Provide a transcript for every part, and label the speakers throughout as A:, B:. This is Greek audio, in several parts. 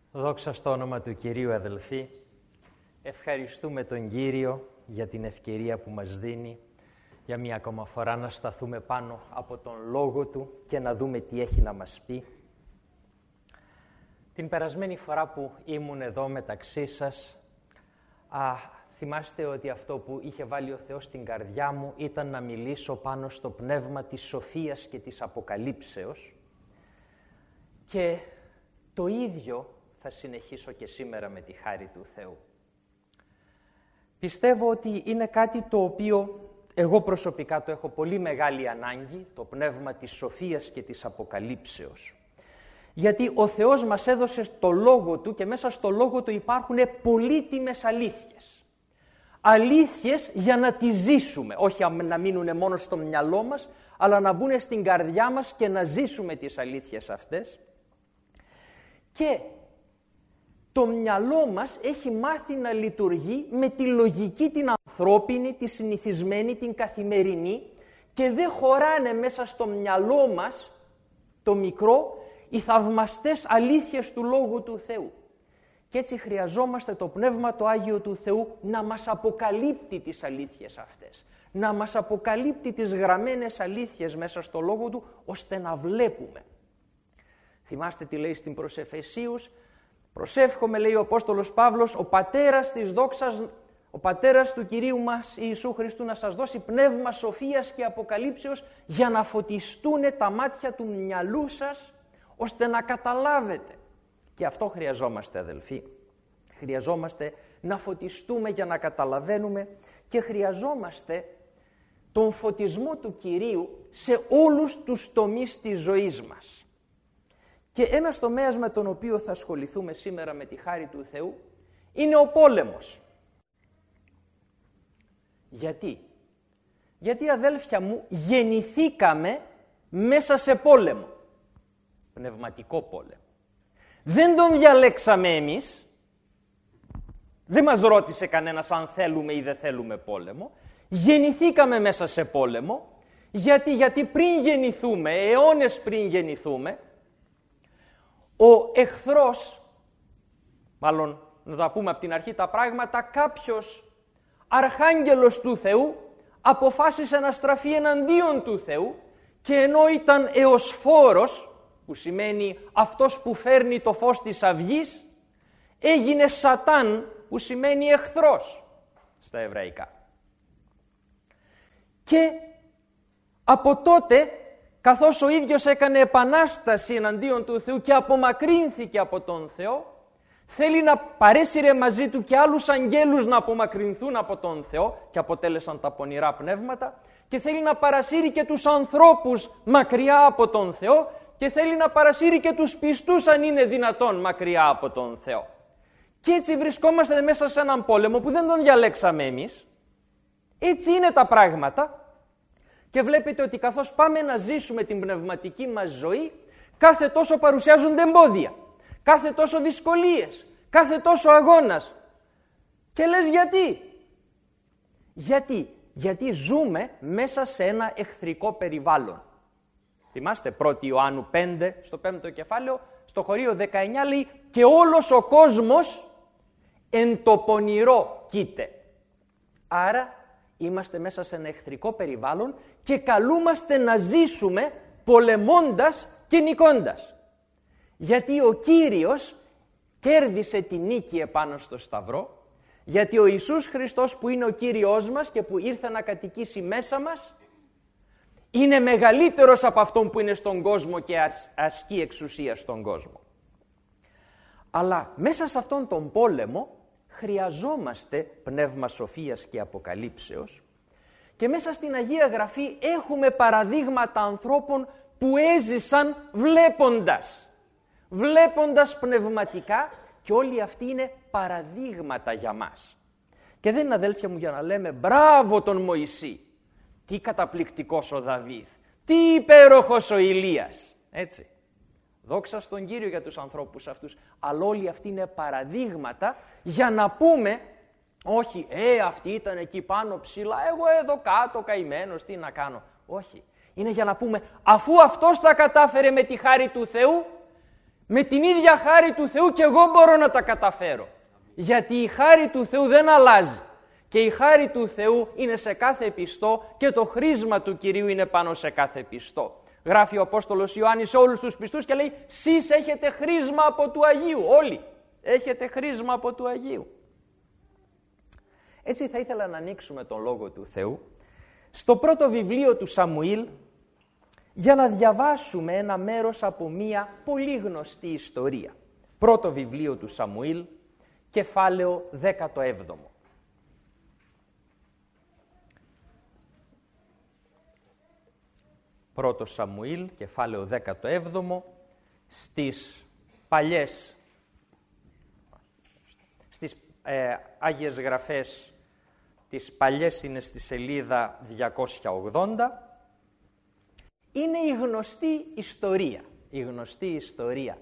A: Δόξα στο όνομα του Κυρίου, αδελφοί. Ευχαριστούμε τον Κύριο για την ευκαιρία που μας δίνει για μία ακόμα φορά να σταθούμε πάνω από τον Λόγο Του και να δούμε τι έχει να μας πει. Την περασμένη φορά που ήμουν εδώ μεταξύ σας, θυμάστε ότι αυτό που είχε βάλει ο Θεός στην καρδιά μου ήταν να μιλήσω πάνω στο πνεύμα της σοφίας και της αποκαλύψεως, και το ίδιο θα συνεχίσω και σήμερα με τη χάρη του Θεού. Πιστεύω ότι είναι κάτι το οποίο εγώ προσωπικά το έχω πολύ μεγάλη ανάγκη, το πνεύμα της σοφίας και της αποκαλύψεως. Γιατί ο Θεός μας έδωσε το Λόγο Του και μέσα στο Λόγο Του υπάρχουν πολύτιμες αλήθειες. Αλήθειες για να τις ζήσουμε, όχι να μείνουν μόνο στο μυαλό μας, αλλά να μπουν στην καρδιά μας και να ζήσουμε τις αλήθειες αυτές. Και το μυαλό μας έχει μάθει να λειτουργεί με τη λογική την ανθρώπινη, τη συνηθισμένη, την καθημερινή, και δεν χωράνε μέσα στο μυαλό μας, το μικρό, οι θαυμαστές αλήθειες του Λόγου του Θεού. Και έτσι χρειαζόμαστε το Πνεύμα το Άγιο του Θεού να μας αποκαλύπτει τις αλήθειες αυτές, να μας αποκαλύπτει τις γραμμένες αλήθειες μέσα στο Λόγο Του, ώστε να βλέπουμε. Θυμάστε τι λέει στην προς Εφεσίους? Προσεύχομαι, λέει ο Απόστολος Παύλος, ο Πατέρας της δόξας, ο Πατέρας του Κυρίου μας Ιησού Χριστού να σας δώσει πνεύμα σοφίας και αποκαλύψεως για να φωτιστούν τα μάτια του μυαλού σας, ώστε να καταλάβετε. Και αυτό χρειαζόμαστε, αδελφοί. Χρειαζόμαστε να φωτιστούμε για να καταλαβαίνουμε, και χρειαζόμαστε τον φωτισμό του Κυρίου σε όλους τους τομείς της ζωής μας. Και ένας τομέας με τον οποίο θα ασχοληθούμε σήμερα με τη χάρη του Θεού είναι ο πόλεμος. Γιατί? Γιατί, αδέλφια μου, γεννηθήκαμε μέσα σε πόλεμο. Πνευματικό πόλεμο. Δεν τον διαλέξαμε εμείς. Δεν μας ρώτησε κανένας αν θέλουμε ή δεν θέλουμε πόλεμο. Γεννηθήκαμε μέσα σε πόλεμο. Γιατί πριν γεννηθούμε, αιώνες πριν γεννηθούμε, ο εχθρός, μάλλον να τα πούμε από την αρχή τα πράγματα, κάποιος αρχάγγελος του Θεού αποφάσισε να στραφεί εναντίον του Θεού, και ενώ ήταν εωσφόρος, που σημαίνει αυτός που φέρνει το φως της αυγής, έγινε Σατάν, που σημαίνει εχθρός στα εβραϊκά. Και από τότε, καθώς ο ίδιος έκανε επανάσταση εναντίον του Θεού και απομακρύνθηκε από τον Θεό, θέλει να παρέσυρε μαζί του και άλλους αγγέλους να απομακρυνθούν από τον Θεό, και αποτέλεσαν τα πονηρά πνεύματα, και θέλει να παρασύρει και τους ανθρώπους μακριά από τον Θεό, και θέλει να παρασύρει και τους πιστούς, αν είναι δυνατόν, μακριά από τον Θεό. Και έτσι βρισκόμαστε μέσα σε έναν πόλεμο που δεν τον διαλέξαμε εμείς. Έτσι είναι τα πράγματα. Και βλέπετε ότι καθώς πάμε να ζήσουμε την πνευματική μας ζωή, κάθε τόσο παρουσιάζονται εμπόδια, κάθε τόσο δυσκολίες, κάθε τόσο αγώνας. Και λες γιατί? Γιατί ζούμε μέσα σε ένα εχθρικό περιβάλλον. Θυμάστε 1 Ιωάννου 5, στο 5ο κεφάλαιο, στο χωρίο 19 λέει, και όλος ο κόσμος εν το πονηρό κοίται. Άρα είμαστε μέσα σε ένα εχθρικό περιβάλλον και καλούμαστε να ζήσουμε πολεμώντας και νικώντας. Γιατί ο Κύριος κέρδισε τη νίκη επάνω στο Σταυρό, γιατί ο Ιησούς Χριστός που είναι ο Κύριος μας και που ήρθε να κατοικήσει μέσα μας, είναι μεγαλύτερος από αυτόν που είναι στον κόσμο και ασκεί εξουσία στον κόσμο. Αλλά μέσα σε αυτόν τον πόλεμο χρειαζόμαστε πνεύμα σοφίας και αποκαλύψεως, και μέσα στην Αγία Γραφή έχουμε παραδείγματα ανθρώπων που έζησαν βλέποντας πνευματικά, και όλοι αυτοί είναι παραδείγματα για μας. Και δεν είναι, αδέλφια μου, για να λέμε μπράβο τον Μωυσή, τι καταπληκτικός ο Δαβίδ, τι υπέροχος ο Ηλίας, έτσι. Δόξα στον Κύριο για τους ανθρώπους αυτούς, αλλά όλοι αυτοί είναι παραδείγματα για να πούμε, όχι, αυτοί ήταν εκεί πάνω ψηλά, εγώ εδώ κάτω καημένος, τι να κάνω. Όχι, είναι για να πούμε, αφού αυτός τα κατάφερε με τη χάρη του Θεού, Με την ίδια χάρη του Θεού και εγώ μπορώ να τα καταφέρω. Γιατί η χάρη του Θεού δεν αλλάζει. Και η χάρη του Θεού είναι σε κάθε πιστό και το χρήσμα του Κυρίου είναι πάνω σε κάθε πιστό. Γράφει ο Απόστολος Ιωάννης σε όλους τους πιστούς και λέει «Σεις έχετε χρήσμα από του Αγίου». Όλοι έχετε χρήσμα από του Αγίου. Έτσι θα ήθελα να ανοίξουμε τον Λόγο του Θεού στο πρώτο βιβλίο του Σαμουήλ για να διαβάσουμε ένα μέρος από μία πολύ γνωστή ιστορία. Πρώτο βιβλίο του Σαμουήλ, κεφάλαιο 17. Πρώτο Σαμουήλ, κεφάλαιο 17, στις Άγιες Γραφές, τις παλιές είναι στη σελίδα 280. Είναι η γνωστή ιστορία.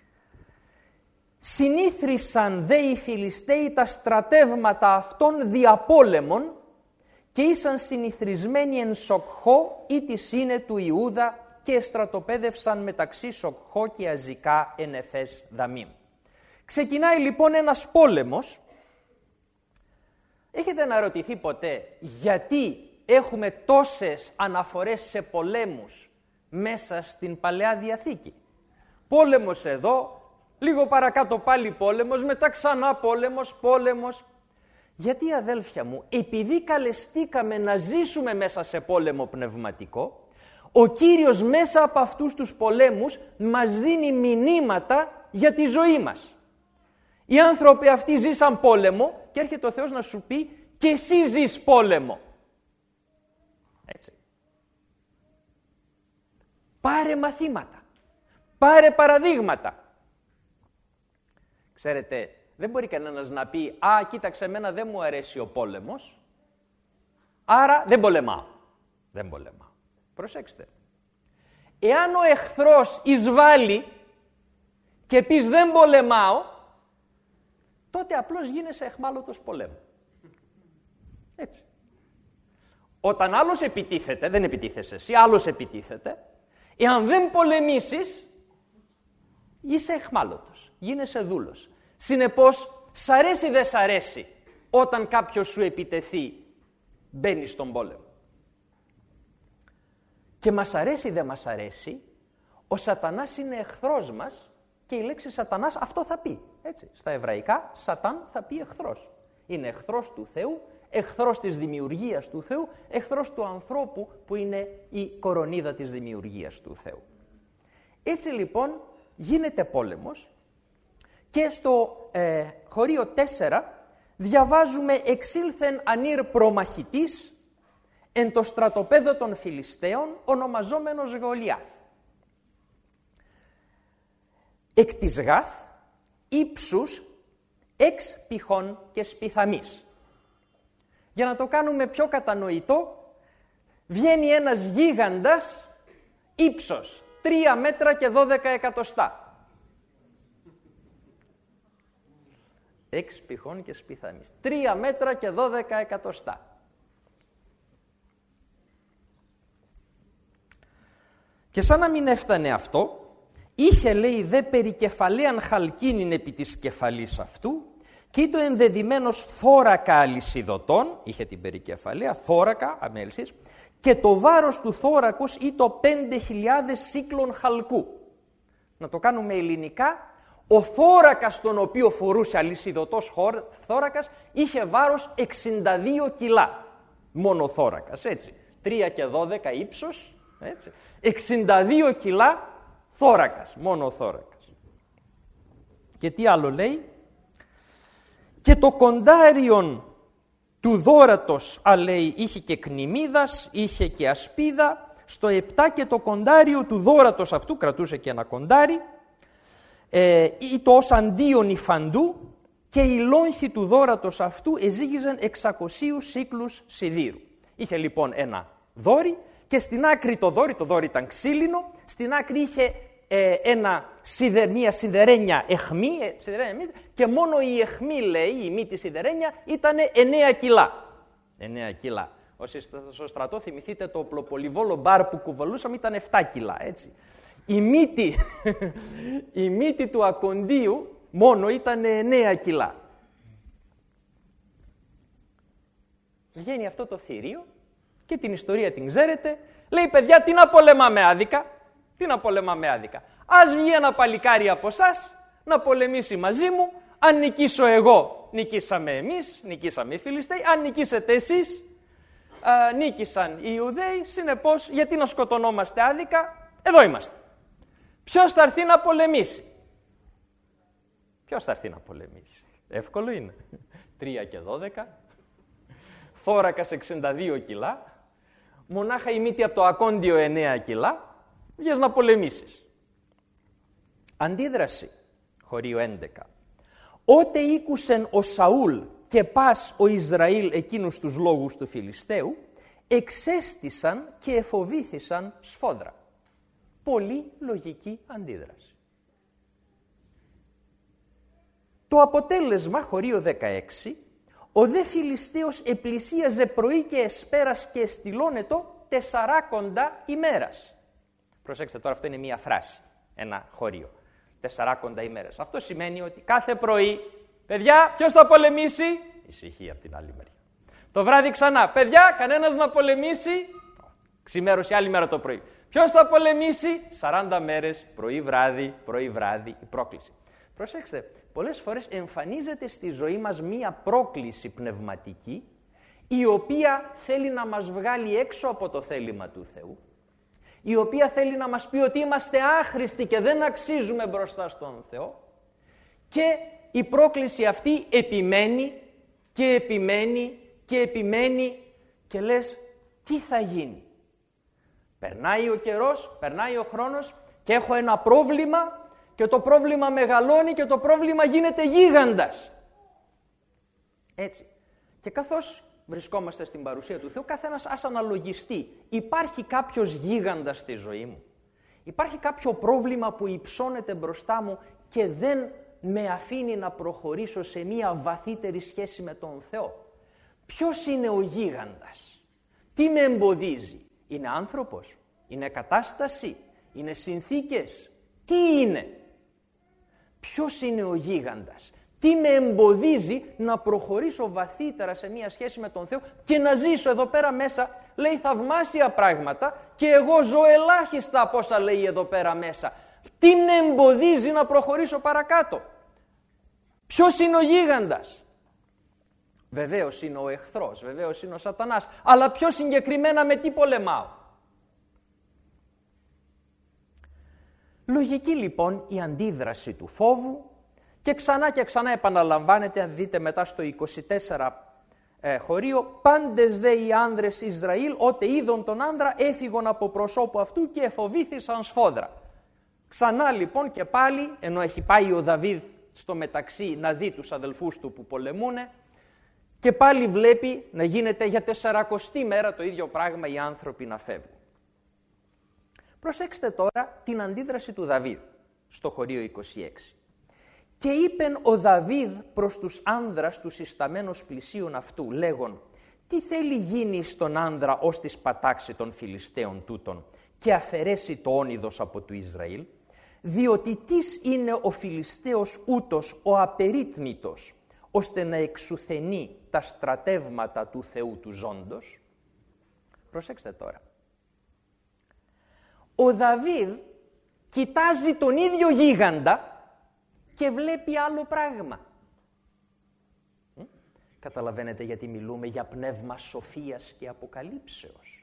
A: Συνήθρισαν δε οι Φιλιστέοι τα στρατεύματα αυτών διαπόλεμων και ήσαν συνηθρισμένοι εν Σοκχώ ή της είναι του Ιούδα και εστρατοπέδευσαν μεταξύ Σοκχώ και Αζικά εν Εφές Δαμίμ. Ξεκινάει λοιπόν ένας πόλεμος. Έχετε αναρωτηθεί ποτέ γιατί έχουμε τόσες αναφορές σε πολέμους μέσα στην Παλαιά Διαθήκη? Πόλεμος εδώ, λίγο παρακάτω πάλι πόλεμος, μετά ξανά πόλεμος. Γιατί, αδέλφια μου, επειδή καλεστήκαμε να ζήσουμε μέσα σε πόλεμο πνευματικό, ο Κύριος μέσα από αυτούς τους πολέμους μας δίνει μηνύματα για τη ζωή μας. Οι άνθρωποι αυτοί ζήσαν πόλεμο και έρχεται ο Θεός να σου πει και εσύ ζεις πόλεμο. Έτσι. Πάρε μαθήματα, πάρε παραδείγματα. Ξέρετε, δεν μπορεί κανένας να πει «Α, κοίταξε, εμένα δεν μου αρέσει ο πόλεμος, άρα δεν πολεμάω». Δεν πολεμάω. Προσέξτε. Εάν ο εχθρός εισβάλλει και πεις «δεν πολεμάω», τότε απλώς γίνεσαι αιχμάλωτος πολέμου. Έτσι. Όταν άλλος επιτίθεται, δεν επιτίθεσαι εσύ, άλλος επιτίθεται, εάν δεν πολεμήσεις, είσαι αιχμάλωτος, γίνεσαι δούλος. Συνεπώς, σ' αρέσει δεν σ' αρέσει, όταν κάποιος σου επιτεθεί, μπαίνεις στον πόλεμο. Και μας αρέσει δεν μας αρέσει, ο Σατανάς είναι εχθρός μας και η λέξη Σατανάς αυτό θα πει. Έτσι. Στα εβραϊκά, Σατάν θα πει εχθρός. Είναι εχθρός του Θεού, εχθρός της δημιουργίας του Θεού, εχθρός του ανθρώπου που είναι η κορονίδα της δημιουργίας του Θεού. Έτσι λοιπόν γίνεται πόλεμος και στο χωρίο 4 διαβάζουμε «Εξήλθεν ανήρ προμαχητής εν το στρατοπέδο των Φιλιστέων ονομαζόμενος Γολιάθ. Εκ της Γάθ ύψους 6 πηχών και σπιθαμής». Για να το κάνουμε πιο κατανοητό, βγαίνει ένας γίγαντας ύψος 3 μέτρα και 12 εκατοστά. 6 πηχών και σπιθαμής. 3 μέτρα και 12 εκατοστά. Και σαν να μην έφτανε αυτό, είχε λέει δε περικεφαλαίαν χαλκίνην επί της κεφαλής αυτού και ήτο ενδεδημένος θώρακα αλυσιδωτών, είχε την περικεφαλαία, θώρακα αμέλσης, και το βάρος του θώρακος ήτο 5.000 σύκλων χαλκού. Να το κάνουμε ελληνικά, ο θώρακας τον οποίο φορούσε αλυσιδωτός θώρακας είχε βάρος 62 κιλά. Μόνο θώρακας, έτσι. 3 και 12 ύψος, έτσι. 62 κιλά θώρακας, μόνο θώρακας. Και τι άλλο λέει? Και το κοντάριον του δώρατος, λέει, είχε και κνημίδας, είχε και ασπίδα. Στο 7 και το κοντάριο του δώρατος αυτού, κρατούσε και ένα κοντάρι, ή το ως αντίον υφαντού, και οι λόγχοι του δώρατος αυτού εζήγιζαν 600 σύκλους σιδήρου. Είχε λοιπόν ένα δόρι και στην άκρη το δόρι ήταν ξύλινο, στην άκρη είχε μια σιδερένια αιχμή, και μόνο η αιχμή, λέει, η μύτη σιδερένια, ήταν 9 κιλά. 9 κιλά. Όσοι στο στρατό θυμηθείτε το οπλοπολιβόλο μπαρ που κουβαλούσαμε ήταν 7 κιλά, έτσι. η μύτη του ακοντίου μόνο ήταν 9 κιλά. Βγαίνει αυτό το θηρίο και την ιστορία την ξέρετε. Λέει, παιδιά, τι να πολεμάμε άδικα. Τι να πολεμάμε άδικα. Ας βγει ένα παλικάρι από εσάς να πολεμήσει μαζί μου. Αν νικήσω εγώ, νικήσαμε εμείς, νικήσαμε οι Φιλιστέοι. Αν νικήσετε εσείς, νίκησαν οι Ιουδαίοι. Συνεπώς, γιατί να σκοτωνόμαστε άδικα, εδώ είμαστε. Ποιος θα έρθει να πολεμήσει. Ποιος θα έρθει να πολεμήσει. Εύκολο είναι. 3 και 12. Θώρακας 62 κιλά. Μονάχα η μύτη από το ακόντιο 9 κιλά. Βγες να πολεμήσεις. Αντίδραση. Χωρίο 11. Ότε ήκουσεν ο Σαούλ και πας ο Ισραήλ εκείνους τους λόγους του Φιλιστέου, εξέστησαν και εφοβήθησαν σφόδρα. Πολύ λογική αντίδραση. Το αποτέλεσμα, χωρίο 16, ο δε Φιλιστέος επλησίαζε πρωί και εσπέρας και εστιλώνετο 40 ημέρας. Προσέξτε τώρα, αυτό είναι μία φράση, ένα χωρίο. 40 ημέρες. Αυτό σημαίνει ότι κάθε πρωί, παιδιά, ποιος θα πολεμήσει? Ησυχία από την άλλη μεριά. Το βράδυ ξανά, παιδιά, κανένας να πολεμήσει? Ξημέρωση, άλλη μέρα το πρωί. Ποιος θα πολεμήσει? 40 μέρες, πρωί-βράδυ, η πρόκληση. Προσέξτε, πολλές φορές εμφανίζεται στη ζωή μας μία πρόκληση πνευματική, η οποία θέλει να μας βγάλει έξω από το θέλημα του Θεού, η οποία θέλει να μας πει ότι είμαστε άχρηστοι και δεν αξίζουμε μπροστά στον Θεό, και η πρόκληση αυτή επιμένει και επιμένει και επιμένει και λες, τι θα γίνει? Περνάει ο καιρός, περνάει ο χρόνος και έχω ένα πρόβλημα και το πρόβλημα μεγαλώνει και το πρόβλημα γίνεται γίγαντας. Έτσι. Και καθώς βρισκόμαστε στην παρουσία του Θεού, καθένας ας αναλογιστεί. Υπάρχει κάποιος γίγαντας στη ζωή μου? Υπάρχει κάποιο πρόβλημα που υψώνεται μπροστά μου και δεν με αφήνει να προχωρήσω σε μία βαθύτερη σχέση με τον Θεό? Ποιος είναι ο γίγαντας? Τι με εμποδίζει? Είναι άνθρωπος? Είναι κατάσταση? Είναι συνθήκες? Τι είναι? Ποιος είναι ο γίγαντας? Τι με εμποδίζει να προχωρήσω βαθύτερα σε μία σχέση με τον Θεό και να ζήσω εδώ πέρα μέσα? Λέει θαυμάσια πράγματα και εγώ ζω ελάχιστα από όσα λέει εδώ πέρα μέσα. Τι με εμποδίζει να προχωρήσω παρακάτω? Ποιος είναι ο γίγαντας? Βεβαίως είναι ο εχθρός, βεβαίως είναι ο σατανάς, αλλά πιο συγκεκριμένα με τι πολεμάω? Λογική λοιπόν η αντίδραση του φόβου και ξανά επαναλαμβάνεται, αν δείτε μετά στο 24 χωρίο, πάντες δε οι άνδρες Ισραήλ, ότε είδον τον άνδρα, έφυγον από προσώπου αυτού και εφοβήθησαν σφόδρα. Ξανά λοιπόν και πάλι, ενώ έχει πάει ο Δαβίδ στο μεταξύ να δει τους αδελφούς του που πολεμούνε, και πάλι βλέπει να γίνεται για 40η μέρα το ίδιο πράγμα, οι άνθρωποι να φεύγουν. Προσέξτε τώρα την αντίδραση του Δαβίδ στο χωρίο 26. Και είπεν ο Δαβίδ προς τους άνδρας τους ισταμένους πλησίων αυτού, λέγον, τι θέλει γίνει στον άνδρα ως της πατάξει των Φιλιστέων τούτων και αφαιρέσει το όνειδος από του Ισραήλ, διότι τις είναι ο Φιλιστέος ούτος ο απερίτμητος, ώστε να εξουθενεί τα στρατεύματα του Θεού του ζώντος. Προσέξτε τώρα. Ο Δαβίδ κοιτάζει τον ίδιο γίγαντα και βλέπει άλλο πράγμα. Καταλαβαίνετε γιατί μιλούμε για πνεύμα σοφίας και αποκαλύψεως?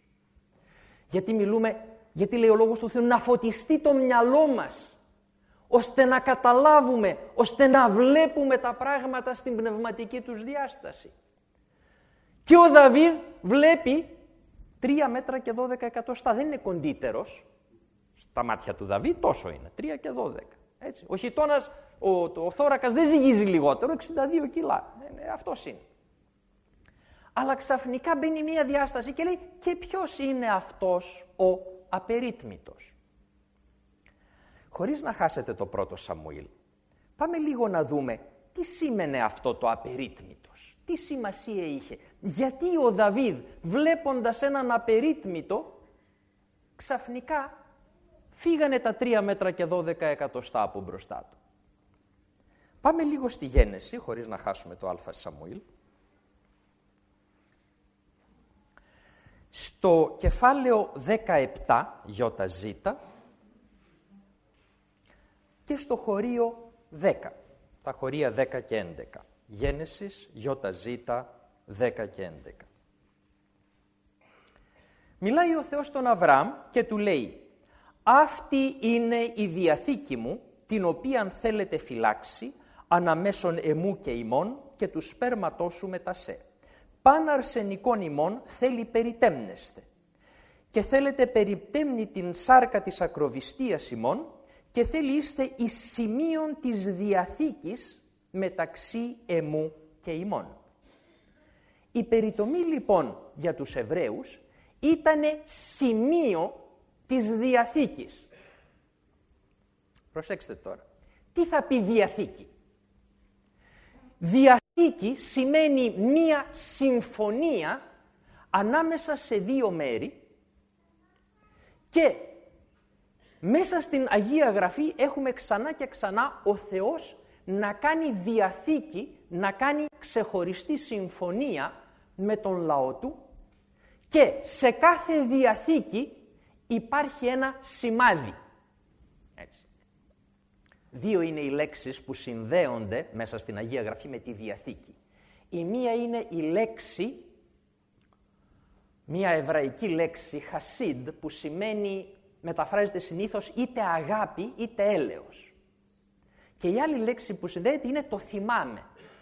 A: Γιατί λέει ο Λόγος του Θεού να φωτιστεί το μυαλό μας, ώστε να καταλάβουμε, ώστε να βλέπουμε τα πράγματα στην πνευματική τους διάσταση. Και ο Δαβίδ βλέπει 3 μέτρα και 12 εκατοστά. Δεν είναι κοντύτερος. Στα μάτια του Δαβίδ τόσο είναι, 3 και 12. Έτσι. Ο χιτώνας, ο θώρακας δεν ζυγίζει λιγότερο, 62 κιλά. Αυτός είναι. Αλλά ξαφνικά μπαίνει μία διάσταση και λέει, και ποιος είναι αυτός ο απερίτμητος? Χωρίς να χάσετε το πρώτο Σαμουήλ, πάμε λίγο να δούμε τι σήμαινε αυτό το απερίτμητος. Τι σημασία είχε? Γιατί ο Δαβίδ, βλέποντας έναν απερίτμητο, ξαφνικά φύγανε τα 3 μέτρα και 12 εκατοστά από μπροστά του. Πάμε λίγο στη Γένεση, χωρίς να χάσουμε το Α Σαμουήλ. Στο κεφάλαιο 17, ΙΖ, και στο χωρίο 10, τα χωρία 10 και 11. Γένεσης, ΙΖ, 10 και 11. Μιλάει ο Θεός στον Αβραάμ και του λέει: «Αυτή είναι η διαθήκη μου, την οποία θέλετε φυλάξει, αναμέσων εμού και ημών και του σπέρματός σου μετασέ. Παν αρσενικών ημών θέλει περιτέμνεστε. Και θέλετε περιτέμνη την σάρκα της ακροβιστίας ημών και θέλει είστε εις σημείων της διαθήκης μεταξύ εμού και ημών». Η περιτομή λοιπόν για τους Εβραίους ήτανε σημείο της διαθήκης. Προσέξτε τώρα. Τι θα πει διαθήκη? Διαθήκη σημαίνει μία συμφωνία ανάμεσα σε δύο μέρη και μέσα στην Αγία Γραφή έχουμε ξανά και ξανά ο Θεός να κάνει διαθήκη, να κάνει ξεχωριστή συμφωνία με τον λαό του και σε κάθε διαθήκη υπάρχει ένα σημάδι. Έτσι. Δύο είναι οι λέξεις που συνδέονται μέσα στην Αγία Γραφή με τη Διαθήκη. Η μία είναι η λέξη, μία εβραϊκή λέξη, χασίδ, που σημαίνει, μεταφράζεται συνήθως είτε αγάπη είτε έλεος. Και η άλλη λέξη που συνδέεται είναι το θυμάμαι.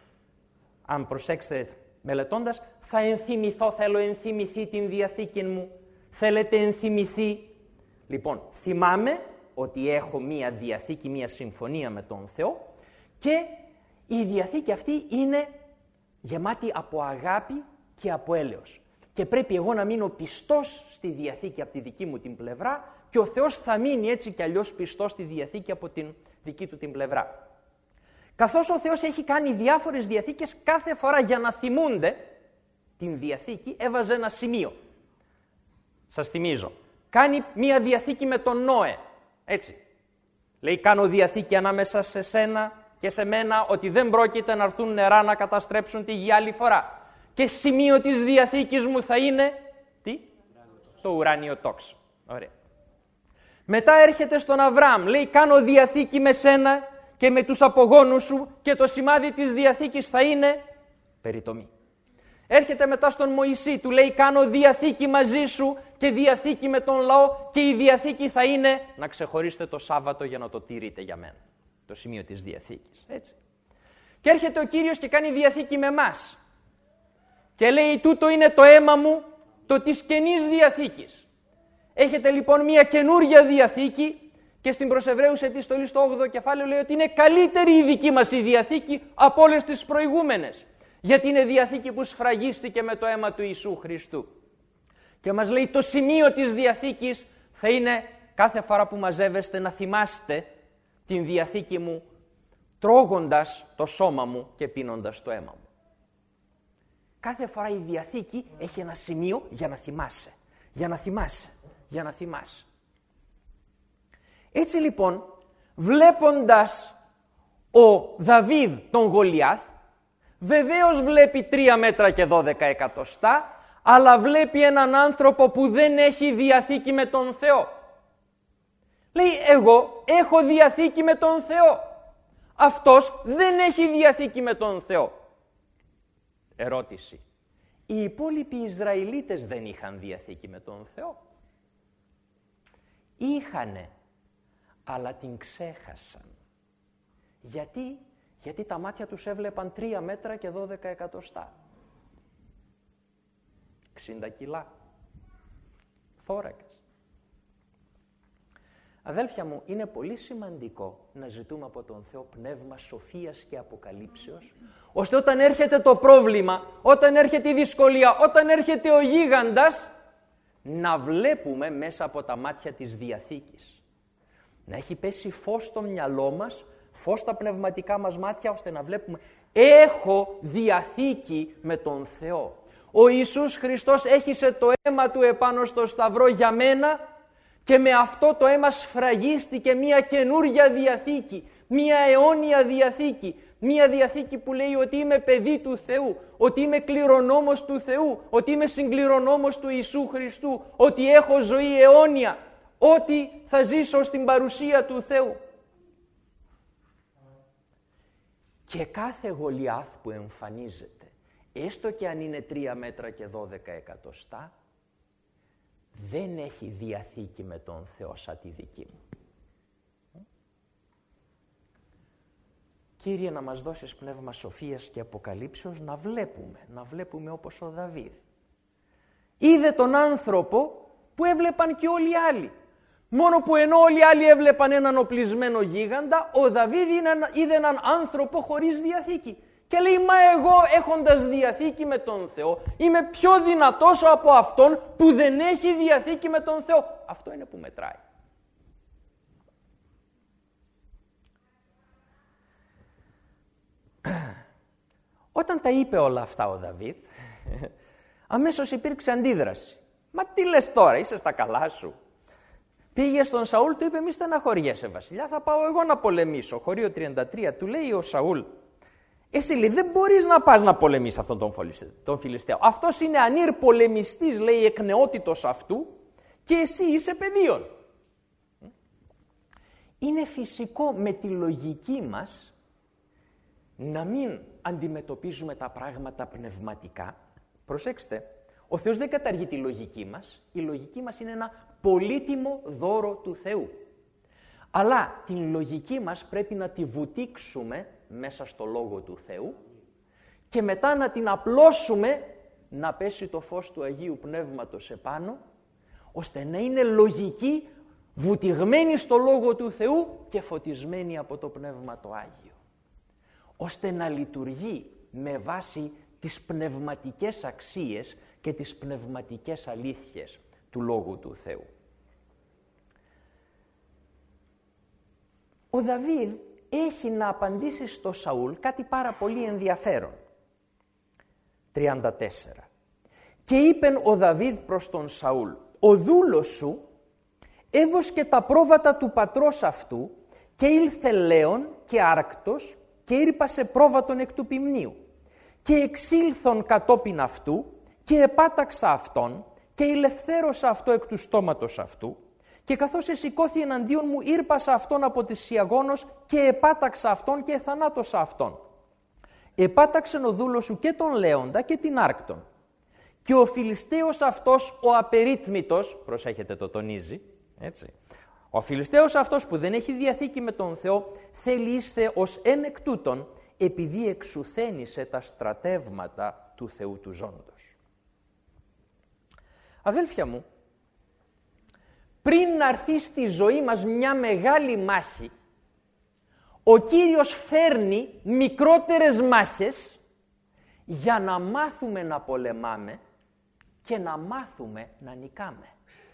A: Αν προσέξετε μελετώντας, θα ενθυμηθώ, θέλω ενθυμηθεί την Διαθήκη μου, θέλετε ενθυμηθεί. Λοιπόν, θυμάμαι ότι έχω μία διαθήκη, μία συμφωνία με τον Θεό και η διαθήκη αυτή είναι γεμάτη από αγάπη και από έλεος. Και πρέπει εγώ να μείνω πιστός στη διαθήκη από τη δική μου την πλευρά και ο Θεός θα μείνει έτσι κι αλλιώς πιστός στη διαθήκη από την δική του την πλευρά. Καθώς ο Θεός έχει κάνει διάφορες διαθήκες, κάθε φορά για να θυμούνται την διαθήκη έβαζε ένα σημείο. Σας θυμίζω. Κάνει μία διαθήκη με τον Νόε. Έτσι. Λέει, κάνω διαθήκη ανάμεσα σε σένα και σε μένα ότι δεν πρόκειται να έρθουν νερά να καταστρέψουν τη γη άλλη φορά. Και σημείο της διαθήκης μου θα είναι, τι? Το ουράνιο τόξο. Ωραία. Μετά έρχεται στον Αβραάμ. Λέει, κάνω διαθήκη με σένα και με τους απογόνους σου και το σημάδι της διαθήκης θα είναι περιτομή. Έρχεται μετά στον Μωυσή, του λέει, κάνω διαθήκη μαζί σου και διαθήκη με τον λαό και η διαθήκη θα είναι να ξεχωρίσετε το Σάββατο για να το τηρείτε για μένα. Το σημείο της διαθήκης. Έτσι. Και έρχεται ο Κύριος και κάνει διαθήκη με εμάς. Και λέει, τούτο είναι το αίμα μου, το της καινής διαθήκης. Έχετε λοιπόν μια καινούρια διαθήκη και στην προς Εβραίους επιστολή στο 8ο κεφάλαιο λέει ότι είναι καλύτερη η δική μας η διαθήκη από όλες τις προηγούμενες. Γιατί είναι διαθήκη που σφραγίστηκε με το αίμα του Ιησού Χριστού. Και μας λέει το σημείο της διαθήκης θα είναι κάθε φορά που μαζεύεστε να θυμάστε την διαθήκη μου τρώγοντας το σώμα μου και πίνοντας το αίμα μου. Κάθε φορά η διαθήκη έχει ένα σημείο για να θυμάσαι, για να θυμάσαι, για να θυμάσαι. Έτσι λοιπόν, βλέποντας ο Δαβίδ τον Γολιάθ, βεβαίως βλέπει 3 μέτρα και 12 εκατοστά, αλλά βλέπει έναν άνθρωπο που δεν έχει διαθήκη με τον Θεό. Λέει, εγώ έχω διαθήκη με τον Θεό. Αυτός δεν έχει διαθήκη με τον Θεό. Ερώτηση. Οι υπόλοιποι Ισραηλίτες δεν είχαν διαθήκη με τον Θεό? Είχανε, αλλά την ξέχασαν. Γιατί τα μάτια τους έβλεπαν 3 μέτρα και 12 εκατοστά. 60 κιλά. Θώρακας. Αδέλφια μου, είναι πολύ σημαντικό να ζητούμε από τον Θεό πνεύμα σοφίας και αποκαλύψεως, ώστε όταν έρχεται το πρόβλημα, όταν έρχεται η δυσκολία, όταν έρχεται ο γίγαντας, να βλέπουμε μέσα από τα μάτια της διαθήκης. Να έχει πέσει φως στο μυαλό μας, φως στα πνευματικά μας μάτια, ώστε να βλέπουμε έχω διαθήκη με τον Θεό. Ο Ιησούς Χριστός έχισε το αίμα του επάνω στο σταυρό για μένα Και με αυτό το αίμα σφραγίστηκε μια καινούρια διαθήκη, μια αιώνια διαθήκη, μια διαθήκη που λέει ότι είμαι παιδί του Θεού, ότι είμαι κληρονόμος του Θεού, ότι είμαι συγκληρονόμος του Ιησού Χριστού, ότι έχω ζωή αιώνια, ότι θα ζήσω στην παρουσία του Θεού. Και κάθε Γολιάθ που εμφανίζεται, έστω και αν είναι 3 μέτρα και 12 εκατοστά, δεν έχει διαθήκη με τον Θεό σαν τη δική μου. Κύριε, να μας δώσεις πνεύμα σοφίας και αποκαλύψεως να βλέπουμε όπως ο Δαβίδ. Είδε τον άνθρωπο που έβλεπαν και όλοι οι άλλοι. Μόνο που ενώ όλοι οι άλλοι έβλεπαν έναν οπλισμένο γίγαντα, ο Δαβίδ είδε έναν άνθρωπο χωρίς διαθήκη. Και λέει, μα εγώ έχοντας διαθήκη με τον Θεό, είμαι πιο δυνατός από αυτόν που δεν έχει διαθήκη με τον Θεό. Αυτό είναι που μετράει. Όταν τα είπε όλα αυτά ο Δαβίδ, αμέσως υπήρξε αντίδραση. Μα τι λες τώρα, είσαι στα καλά σου. Πήγε στον Σαούλ, του είπε, μη στεναχωριέσαι βασιλιά, θα πάω εγώ να πολεμήσω. Χωρίο 33 του λέει ο Σαούλ, εσύ λέει δεν μπορείς να πας να πολεμήσεις αυτόν τον Φιλιστέο. Αυτός είναι ανήρ πολεμιστής, λέει, εκ νεότητος αυτού και εσύ είσαι παιδίον. Είναι φυσικό με τη λογική μας να μην αντιμετωπίζουμε τα πράγματα πνευματικά. Προσέξτε, ο Θεός δεν καταργεί τη λογική μας. Η λογική μας είναι ένα πολύτιμο δώρο του Θεού. Αλλά την λογική μας πρέπει να τη βουτήξουμε μέσα στο Λόγο του Θεού και μετά να την απλώσουμε να πέσει το φως του Αγίου Πνεύματος επάνω, ώστε να είναι λογική, βουτυγμένη στο Λόγο του Θεού και φωτισμένη από το Πνεύμα το Άγιο. Ώστε να λειτουργεί με βάση τις πνευματικές αξίες και τις πνευματικές αλήθειες του Λόγου του Θεού. Ο Δαβίδ έχει να απαντήσει στο Σαούλ κάτι πάρα πολύ ενδιαφέρον. 34. Και είπεν ο Δαβίδ προς τον Σαούλ, ο δούλος σου έβοσκε τα πρόβατα του πατρός αυτού και ήλθε λέον και άρκτος και ήρπασε πρόβατον εκ του ποιμνίου και εξήλθον κατόπιν αυτού και επάταξα αυτόν και ελευθέρωσα αυτό εκ του στόματος αυτού και καθώς εσηκώθη εναντίον μου ήρπασα αυτόν από τη Σιαγώνος και επάταξα αυτόν και εθανάτωσα αυτόν. Επάταξεν ο δούλος σου και τον Λέοντα και την Άρκτον. Και ο Φιλιστέος αυτός ο απερίτμητος, προσέχετε το τονίζει, έτσι, ο Φιλιστέος αυτός που δεν έχει διαθήκη με τον Θεό θέλει είστε ως εν εκ τούτων επειδή εξουθένησε τα στρατεύματα του Θεού του ζώντος. Αδέλφια μου, πριν να έρθει στη ζωή μας μια μεγάλη μάχη, ο Κύριος φέρνει μικρότερες μάχες για να μάθουμε να πολεμάμε και να μάθουμε να νικάμε.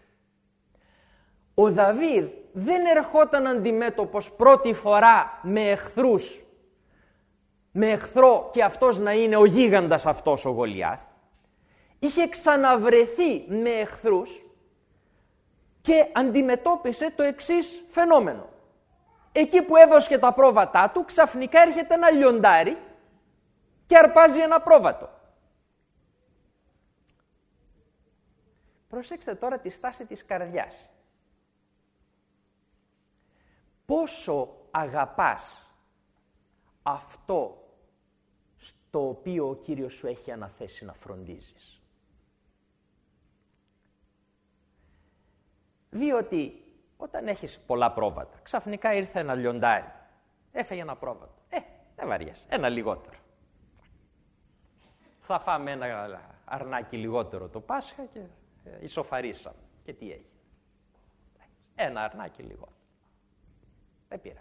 A: Ο Δαβίδ δεν ερχόταν αντιμέτωπος πρώτη φορά με εχθρούς, με εχθρό και αυτός να είναι ο γίγαντας αυτός ο Γολιάθ. Είχε ξαναβρεθεί με εχθρούς και αντιμετώπισε το εξής φαινόμενο. Εκεί που έβοσκε τα πρόβατά του, ξαφνικά έρχεται ένα λιοντάρι και αρπάζει ένα πρόβατο. Προσέξτε τώρα τη στάση της καρδιάς. Πόσο αγαπάς αυτό στο οποίο ο Κύριος σου έχει αναθέσει να φροντίζεις. Διότι όταν έχεις πολλά πρόβατα, ξαφνικά ήρθε ένα λιοντάρι, έφεγε ένα πρόβατο. Δεν βαριέσαι, ένα λιγότερο. Θα φάμε ένα αρνάκι λιγότερο το Πάσχα και ισοφαρίσαμε. Και τι έγινε. Ένα αρνάκι λιγότερο. Δεν πειράζει.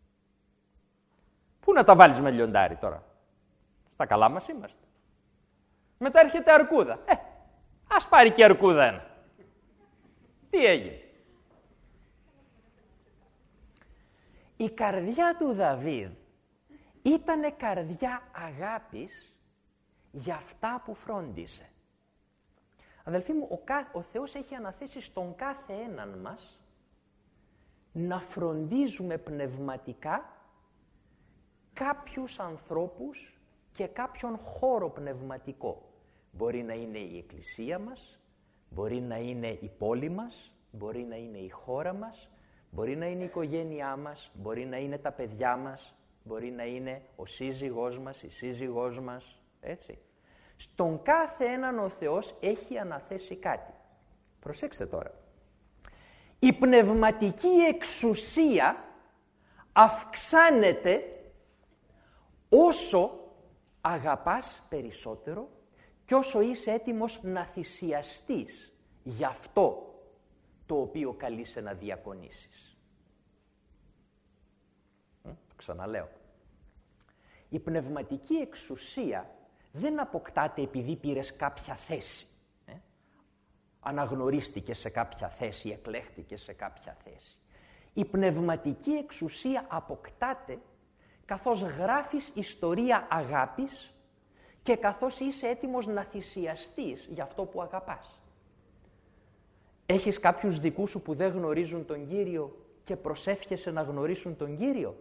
A: Πού να τα βάλεις με λιοντάρι τώρα. Στα καλά μας είμαστε. Μετά έρχεται αρκούδα. Ας πάρει και αρκούδα ένα. Τι έγινε. Η καρδιά του Δαβίδ ήτανε καρδιά αγάπης για αυτά που φρόντισε. Αδελφοί μου, ο Θεός έχει αναθέσει στον κάθε έναν μας να φροντίζουμε πνευματικά κάποιους ανθρώπους και κάποιον χώρο πνευματικό. Μπορεί να είναι η εκκλησία μας, μπορεί να είναι η πόλη μας, μπορεί να είναι η χώρα μας, μπορεί να είναι η οικογένειά μας, μπορεί να είναι τα παιδιά μας, μπορεί να είναι ο σύζυγός μας, η σύζυγός μας, έτσι. Στον κάθε έναν ο Θεός έχει αναθέσει κάτι. Προσέξτε τώρα. Η πνευματική εξουσία αυξάνεται όσο αγαπάς περισσότερο και όσο είσαι έτοιμος να θυσιαστείς για αυτό το οποίο καλείσαι να διακονήσεις. Το ξαναλέω. Η πνευματική εξουσία δεν αποκτάται επειδή πήρες κάποια θέση. Αναγνωρίστηκε σε κάποια θέση, εκλέχτηκε σε κάποια θέση. Η πνευματική εξουσία αποκτάται καθώς γράφεις ιστορία αγάπης και καθώς είσαι έτοιμος να θυσιαστείς για αυτό που αγαπάς. Έχεις κάποιους δικούς σου που δεν γνωρίζουν τον Κύριο και προσεύχεσαι να γνωρίσουν τον Κύριο.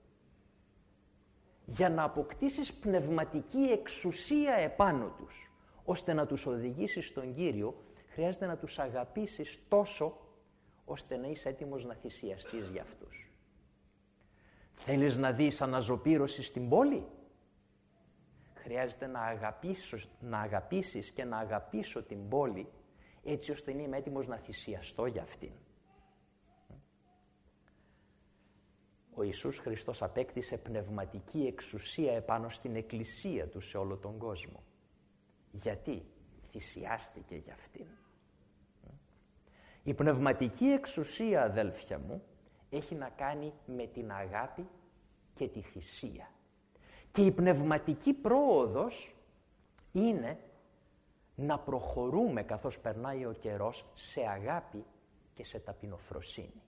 A: Για να αποκτήσεις πνευματική εξουσία επάνω τους, ώστε να τους οδηγήσεις στον Κύριο, χρειάζεται να τους αγαπήσεις τόσο, ώστε να είσαι έτοιμος να θυσιαστείς για αυτούς. Θέλεις να δεις αναζωπήρωση στην πόλη? Χρειάζεται να αγαπήσεις και να αγαπήσω την πόλη, έτσι ώστε να είμαι έτοιμος να θυσιαστώ για αυτήν. Ο Ιησούς Χριστός απέκτησε πνευματική εξουσία επάνω στην εκκλησία του σε όλο τον κόσμο. Γιατί? Θυσιάστηκε για αυτήν. Η πνευματική εξουσία, αδέλφια μου, έχει να κάνει με την αγάπη και τη θυσία. Και η πνευματική πρόοδος είναι να προχωρούμε καθώς περνάει ο καιρός σε αγάπη και σε ταπεινοφροσύνη.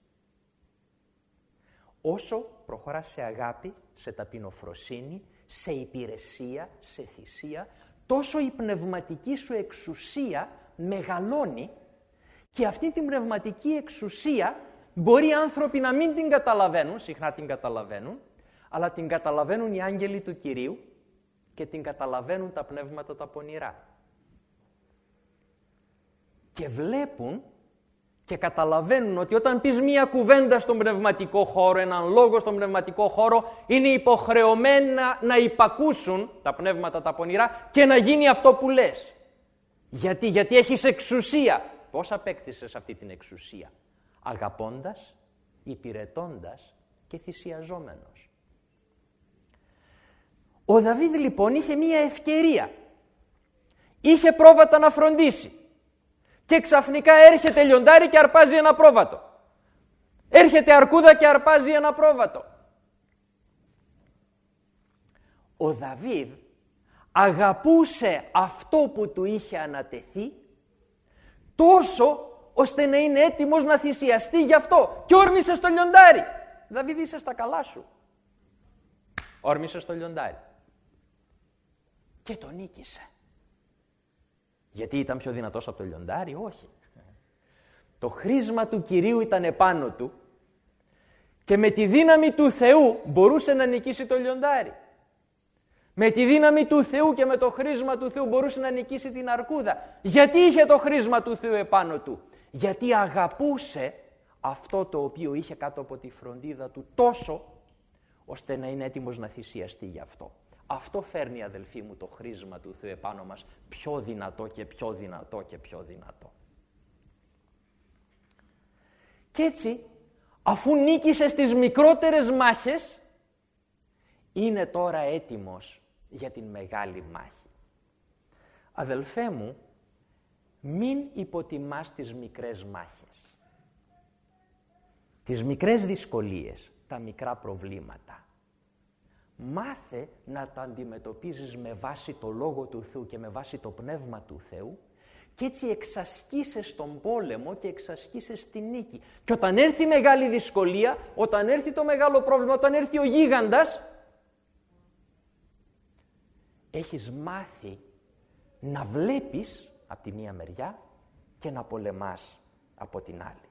A: Όσο προχωράς σε αγάπη, σε ταπεινοφροσύνη, σε υπηρεσία, σε θυσία, τόσο η πνευματική σου εξουσία μεγαλώνει και αυτή την πνευματική εξουσία μπορεί οι άνθρωποι να μην την καταλαβαίνουν, συχνά την καταλαβαίνουν, αλλά την καταλαβαίνουν οι άγγελοι του Κυρίου και την καταλαβαίνουν τα πνεύματα τα πονηρά. Και βλέπουν και καταλαβαίνουν ότι όταν πεις μία κουβέντα στον πνευματικό χώρο, έναν λόγο στον πνευματικό χώρο, είναι υποχρεωμένα να υπακούσουν τα πνεύματα τα πονηρά και να γίνει αυτό που λες. Γιατί έχεις εξουσία. Πώς απέκτησες αυτή την εξουσία? Αγαπώντας, υπηρετώντας και θυσιαζόμενος. Ο Δαβίδ λοιπόν είχε μία ευκαιρία. Είχε πρόβατα να φροντίσει. Και ξαφνικά έρχεται λιοντάρι και αρπάζει ένα πρόβατο. Έρχεται αρκούδα και αρπάζει ένα πρόβατο. Ο Δαβίδ αγαπούσε αυτό που του είχε ανατεθεί τόσο ώστε να είναι έτοιμος να θυσιαστεί γι' αυτό. Και όρμησε στο λιοντάρι. Δαβίδ, είσαι στα καλά σου. Όρμησε στο λιοντάρι. Και τον νίκησε. Γιατί ήταν πιο δυνατός από το λιοντάρι? Όχι. Το χρήσμα του Κυρίου ήταν επάνω του και με τη δύναμη του Θεού μπορούσε να νικήσει το λιοντάρι. Με τη δύναμη του Θεού και με το χρήσμα του Θεού μπορούσε να νικήσει την αρκούδα. Γιατί είχε το χρήσμα του Θεού επάνω του? Γιατί αγαπούσε αυτό το οποίο είχε κάτω από τη φροντίδα του τόσο ώστε να είναι έτοιμος να θυσιαστεί γι' αυτό. Αυτό φέρνει, αδελφοί μου, το χρήσμα του Θεού επάνω μας πιο δυνατό και πιο δυνατό και πιο δυνατό. Και έτσι, αφού νίκησε στις μικρότερες μάχες, είναι τώρα έτοιμος για την μεγάλη μάχη. Αδελφέ μου, μην υποτιμάς τις μικρές μάχες. Τις μικρές δυσκολίες, τα μικρά προβλήματα. Μάθε να τα αντιμετωπίζεις με βάση το Λόγο του Θεού και με βάση το Πνεύμα του Θεού και έτσι εξασκείσες τον πόλεμο και εξασκείσες τη νίκη. Και όταν έρθει η μεγάλη δυσκολία, όταν έρθει το μεγάλο πρόβλημα, όταν έρθει ο γίγαντας, έχεις μάθει να βλέπεις από τη μία μεριά και να πολεμάς από την άλλη.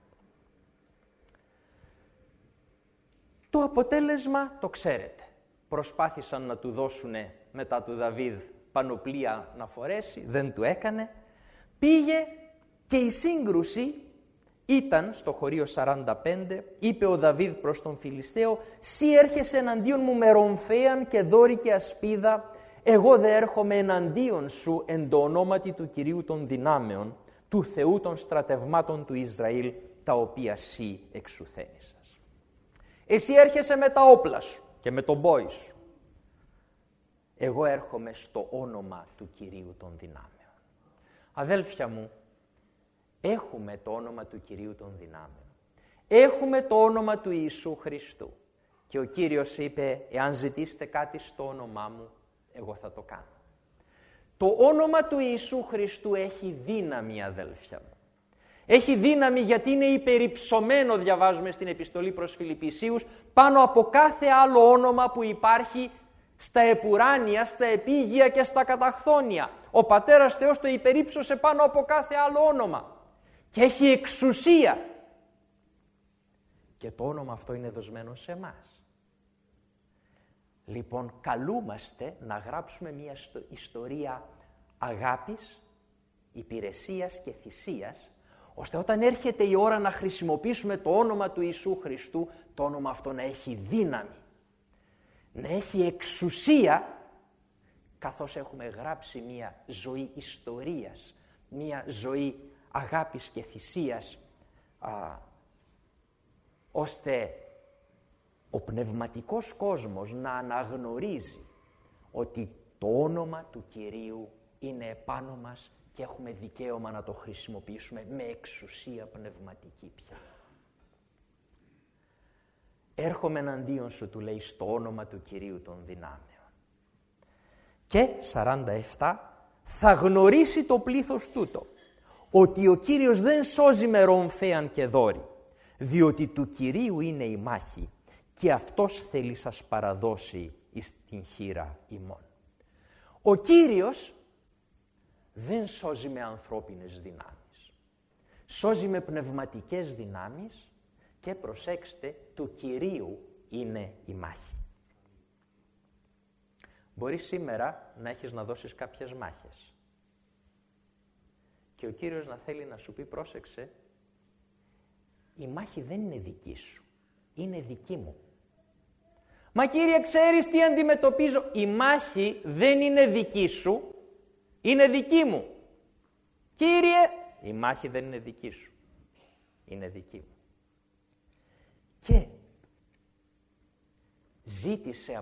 A: Το αποτέλεσμα το ξέρετε. Προσπάθησαν να του δώσουν μετά του Δαβίδ πανοπλία να φορέσει, δεν του έκανε. Πήγε και η σύγκρουση ήταν στο χωρίο 45, είπε ο Δαβίδ προς τον Φιλιστέο, «Συ έρχεσαι εναντίον μου με ρομφέαν και δόρη και ασπίδα, εγώ δε έρχομαι εναντίον σου εν το ονόματι του Κυρίου των δυνάμεων, του Θεού των στρατευμάτων του Ισραήλ, τα οποία σύ εξουθένησας». Εσύ έρχεσαι με τα όπλα σου και με τον πόη σου. Εγώ έρχομαι στο όνομα του Κυρίου των δυνάμεων. Αδέλφια μου, έχουμε το όνομα του Κυρίου των δυνάμεων. Έχουμε το όνομα του Ιησού Χριστού. Και ο Κύριος είπε, εάν ζητήσετε κάτι στο όνομά μου, εγώ θα το κάνω. Το όνομα του Ιησού Χριστού έχει δύναμη, αδέλφια μου. Έχει δύναμη γιατί είναι υπερυψωμένο, διαβάζουμε στην επιστολή προς Φιλιππισίους, πάνω από κάθε άλλο όνομα που υπάρχει στα επουράνια, στα επίγεια και στα καταχθόνια. Ο Πατέρας Θεός το υπερύψωσε πάνω από κάθε άλλο όνομα. Και έχει εξουσία. Και το όνομα αυτό είναι δοσμένο σε εμάς. Λοιπόν, καλούμαστε να γράψουμε μια ιστορία αγάπης, υπηρεσίας και θυσίας, ώστε όταν έρχεται η ώρα να χρησιμοποιήσουμε το όνομα του Ιησού Χριστού, το όνομα αυτό να έχει δύναμη, να έχει εξουσία, καθώς έχουμε γράψει μια ζωή ιστορίας, μια ζωή αγάπης και θυσίας, ώστε ο πνευματικός κόσμος να αναγνωρίζει ότι το όνομα του Κυρίου είναι επάνω μας και έχουμε δικαίωμα να το χρησιμοποιήσουμε με εξουσία πνευματική πια. Έρχομαι εναντίον σου, του λέει, στο όνομα του Κυρίου των δυνάμεων. Και 47, θα γνωρίσει το πλήθος τούτο, ότι ο Κύριος δεν σώζει με ρομφέαν και δόρη, διότι του Κυρίου είναι η μάχη και αυτός θέλει σας παραδώσει εις την χείρα ημών. Ο Κύριος δεν σώζει με ανθρώπινες δυνάμεις. Σώζει με πνευματικές δυνάμεις και προσέξτε, του Κυρίου είναι η μάχη. Μπορεί σήμερα να έχεις να δώσεις κάποιες μάχες και ο Κύριος να θέλει να σου πει, πρόσεξε, η μάχη δεν είναι δική σου, είναι δική μου. Μα Κύριε, ξέρεις τι αντιμετωπίζω? Η μάχη δεν είναι δική σου, είναι δική μου. Κύριε, η μάχη δεν είναι δική σου, είναι δική μου. Και ζήτησε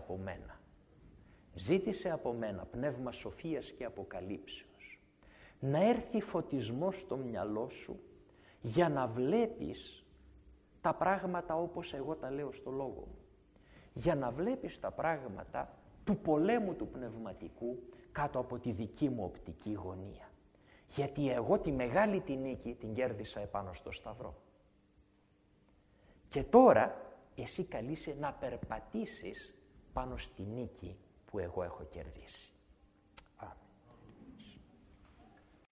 A: από μένα πνεύμα σοφίας και αποκαλύψεως, να έρθει φωτισμός στο μυαλό σου για να βλέπεις τα πράγματα όπως εγώ τα λέω στο λόγο μου. Για να βλέπεις τα πράγματα του πολέμου του πνευματικού κάτω από τη δική μου οπτική γωνία. Γιατί εγώ τη μεγάλη τη νίκη την κέρδισα επάνω στο Σταυρό. Και τώρα εσύ καλείσαι να περπατήσεις πάνω στη νίκη που εγώ έχω κερδίσει.